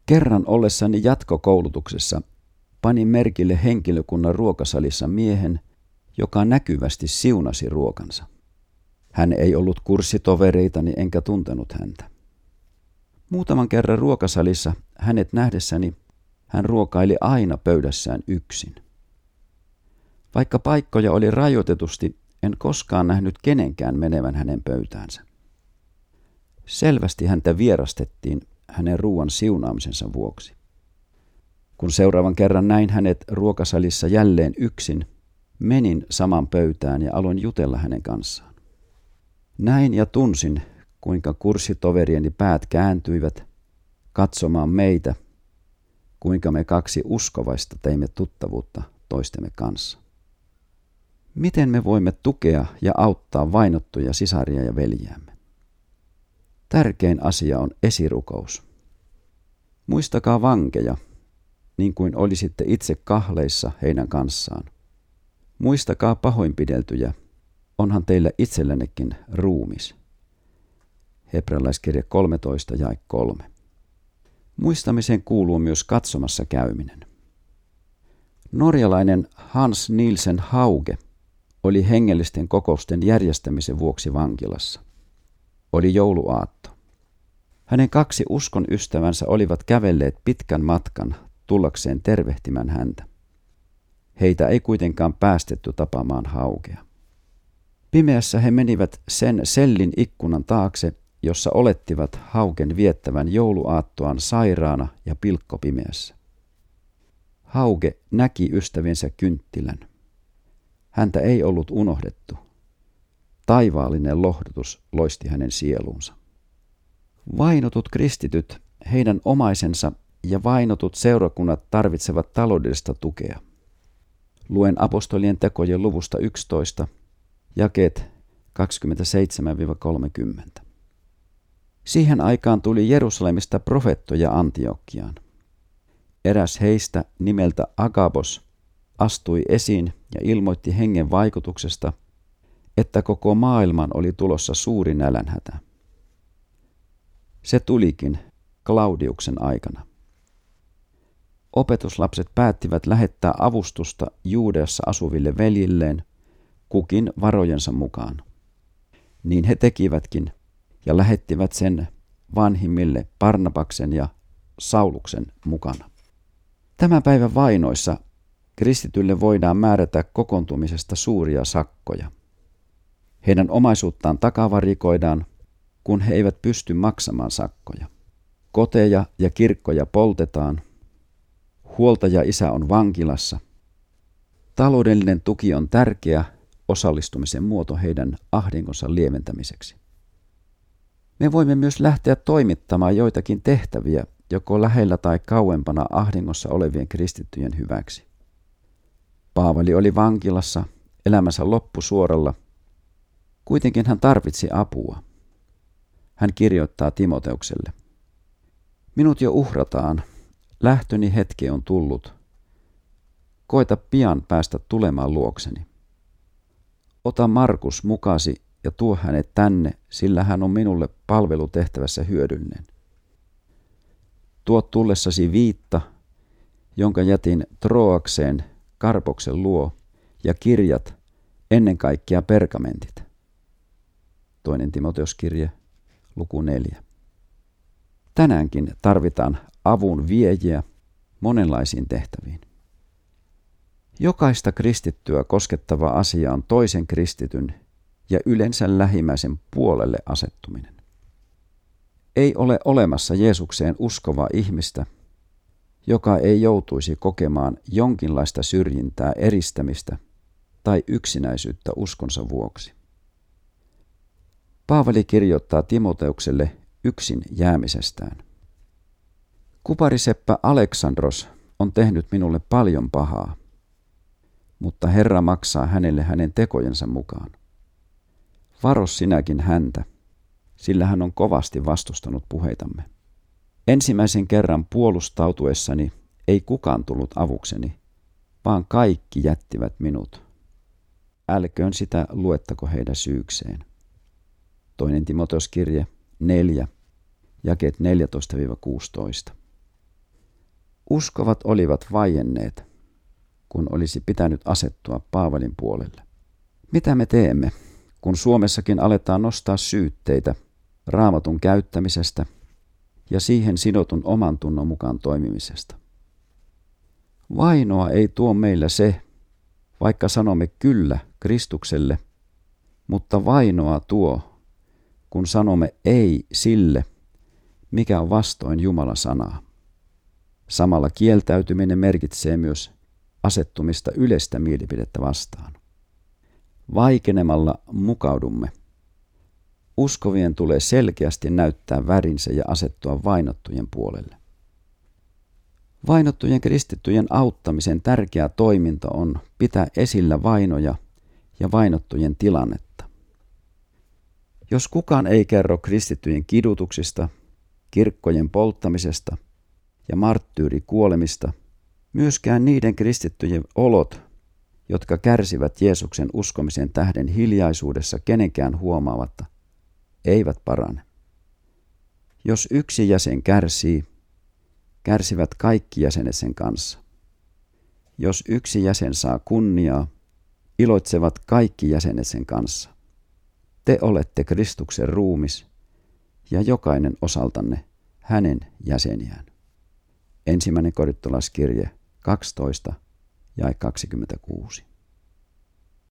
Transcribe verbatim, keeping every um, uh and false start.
Kerran ollessani jatkokoulutuksessa panin merkille henkilökunnan ruokasalissa miehen, joka näkyvästi siunasi ruokansa. Hän ei ollut kurssitovereitani enkä tuntenut häntä. Muutaman kerran ruokasalissa hänet nähdessäni hän ruokaili aina pöydässään yksin. Vaikka paikkoja oli rajoitetusti, en koskaan nähnyt kenenkään menevän hänen pöytäänsä. Selvästi häntä vierastettiin hänen ruoan siunaamisensa vuoksi. Kun seuraavan kerran näin hänet ruokasalissa jälleen yksin, menin saman pöytään ja aloin jutella hänen kanssaan. Näin ja tunsin, kuinka kurssitoverieni päät kääntyivät katsomaan meitä, kuinka me kaksi uskovaista teimme tuttavuutta toistemme kanssa. Miten me voimme tukea ja auttaa vainottuja sisaria ja veljiämme? Tärkein asia on esirukous. Muistakaa vankeja, niin kuin olisitte itse kahleissa heidän kanssaan. Muistakaa pahoinpideltyjä, onhan teillä itsellännekin ruumis. Hebrealaiskirja kolmetoista jae kolme. Muistamiseen kuuluu myös katsomassa käyminen. Norjalainen Hans Nielsen Hauge oli hengellisten kokousten järjestämisen vuoksi vankilassa. Oli jouluaatto. Hänen kaksi uskon ystävänsä olivat kävelleet pitkän matkan tullakseen tervehtimään häntä. Heitä ei kuitenkaan päästetty tapaamaan Haugea. Pimeässä he menivät sen sellin ikkunan taakse, jossa olettivat Haugen viettävän jouluaattoaan sairaana ja pilkkopimeässä. Hauge näki ystäviensä kynttilän. Häntä ei ollut unohdettu. Taivaallinen lohdutus loisti hänen sieluunsa. Vainotut kristityt, heidän omaisensa ja vainotut seurakunnat tarvitsevat taloudellista tukea. Luen apostolien tekojen luvusta yksitoista, jakeet kaksikymmentäseitsemän kolmekymmentä. Siihen aikaan tuli Jerusalemista profeettoja Antiokiaan. Eräs heistä nimeltä Agabos astui esiin ja ilmoitti hengen vaikutuksesta, että koko maailman oli tulossa suuri nälänhätä. Se tulikin Claudiuksen aikana. Opetuslapset päättivät lähettää avustusta Juudeassa asuville veljilleen, kukin varojensa mukaan. Niin he tekivätkin ja lähettivät sen vanhimmille Barnabaksen ja Sauluksen mukana. Tämän päivän vainoissa kristitylle voidaan määrätä kokoontumisesta suuria sakkoja. Heidän omaisuuttaan takavarikoidaan, kun he eivät pysty maksamaan sakkoja. Koteja ja kirkkoja poltetaan. Huoltaja-isä on vankilassa. Taloudellinen tuki on tärkeä osallistumisen muoto heidän ahdinkonsa lieventämiseksi. Me voimme myös lähteä toimittamaan joitakin tehtäviä, joko lähellä tai kauempana ahdingossa olevien kristittyjen hyväksi. Paavali oli vankilassa elämänsä loppusuoralla. Kuitenkin hän tarvitsi apua. Hän kirjoittaa Timoteukselle: Minut jo uhrataan, lähtöni hetki on tullut. Koita pian päästä tulemaan luokseni. Ota Markus mukasi ja tuo hänet tänne, sillä hän on minulle palvelutehtävässä hyödyllinen. Tuo tullessasi viitta, jonka jätin Troakseen Karpoksen luo, ja kirjat, ennen kaikkea pergamentit. Toinen Timoteuskirje, luku neljä. Tänäänkin tarvitaan avun viejiä monenlaisiin tehtäviin. Jokaista kristittyä koskettava asia on toisen kristityn ja yleensä lähimmäisen puolelle asettuminen. Ei ole olemassa Jeesukseen uskovaa ihmistä, joka ei joutuisi kokemaan jonkinlaista syrjintää, eristämistä tai yksinäisyyttä uskonsa vuoksi. Paavali kirjoittaa Timoteukselle yksin jäämisestään. Kupariseppä Aleksandros on tehnyt minulle paljon pahaa, mutta Herra maksaa hänelle hänen tekojensa mukaan. Varo sinäkin häntä, sillä hän on kovasti vastustanut puheitamme. Ensimmäisen kerran puolustautuessani ei kukaan tullut avukseni, vaan kaikki jättivät minut. Älköön sitä luettako heidän syykseen. Toinen Timoteuskirje neljä, jakeet neljätoista kuusitoista. Uskovat olivat vaienneet, kun olisi pitänyt asettua Paavalin puolelle. Mitä me teemme, kun Suomessakin aletaan nostaa syytteitä Raamatun käyttämisestä ja siihen sidotun oman tunnon mukaan toimimisesta? Vainoa ei tuo meillä se, vaikka sanomme kyllä Kristukselle, mutta vainoa tuo, kun sanomme ei sille, mikä on vastoin Jumalan sanaa. Samalla kieltäytyminen merkitsee myös asettumista yleistä mielipidettä vastaan. Vaikenemalla mukaudumme. Uskovien tulee selkeästi näyttää värinsä ja asettua vainottujen puolelle. Vainottujen kristittyjen auttamisen tärkeä toiminta on pitää esillä vainoja ja vainottujen tilannetta. Jos kukaan ei kerro kristittyjen kidutuksista, kirkkojen polttamisesta ja marttyyrikuolemista, myöskään niiden kristittyjen olot, jotka kärsivät Jeesuksen uskomisen tähden hiljaisuudessa kenenkään huomaamatta, eivät parane. Jos yksi jäsen kärsii, kärsivät kaikki jäsenet sen kanssa. Jos yksi jäsen saa kunniaa, iloitsevat kaikki jäsenet sen kanssa. Te olette Kristuksen ruumis ja jokainen osaltanne hänen jäseniään. Ensimmäinen korintolaiskirje kaksitoista jae kaksikymmentäkuusi.